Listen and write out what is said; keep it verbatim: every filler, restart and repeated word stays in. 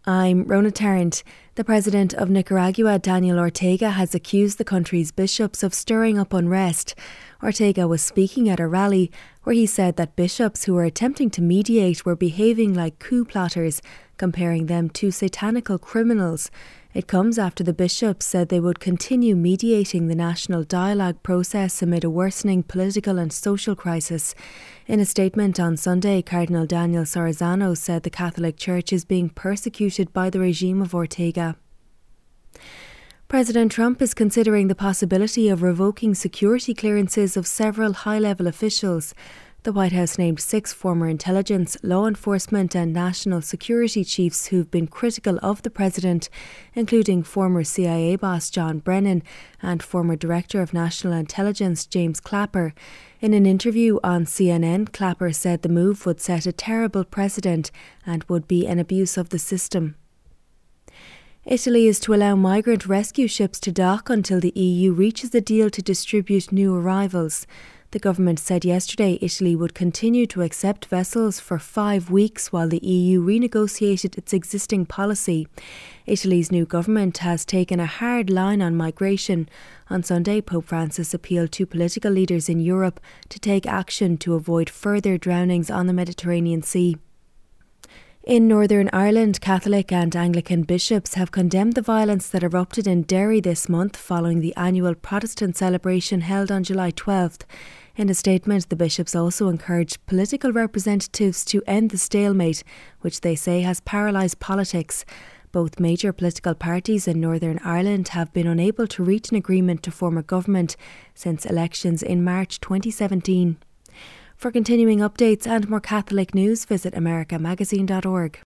I'm Rona Tarrant. The president of Nicaragua, Daniel Ortega, has accused the country's bishops of stirring up unrest. Ortega was speaking at a rally where he said that bishops who were attempting to mediate were behaving like coup plotters, comparing them to satanical criminals. It comes after the bishops said they would continue mediating the national dialogue process amid a worsening political and social crisis. In a statement on Sunday, Cardinal Daniel Sorzano said the Catholic Church is being persecuted by the regime of Ortega. President Trump is considering the possibility of revoking security clearances of several high-level officials. The White House named six former intelligence, law enforcement and national security chiefs who've been critical of the president, including former C I A boss John Brennan and former Director of National Intelligence James Clapper. In an interview on C N N, Clapper said the move would set a terrible precedent and would be an abuse of the system. Italy is to allow migrant rescue ships to dock until the E U reaches a deal to distribute new arrivals. The government said yesterday Italy would continue to accept vessels for five weeks while the E U renegotiated its existing policy. Italy's new government has taken a hard line on migration. On Sunday, Pope Francis appealed to political leaders in Europe to take action to avoid further drownings on the Mediterranean Sea. In Northern Ireland, Catholic and Anglican bishops have condemned the violence that erupted in Derry this month following the annual Protestant celebration held on July twelfth. In a statement, the bishops also encouraged political representatives to end the stalemate, which they say has paralysed politics. Both major political parties in Northern Ireland have been unable to reach an agreement to form a government since elections in March twenty seventeen. For continuing updates and more Catholic news, visit america magazine dot org.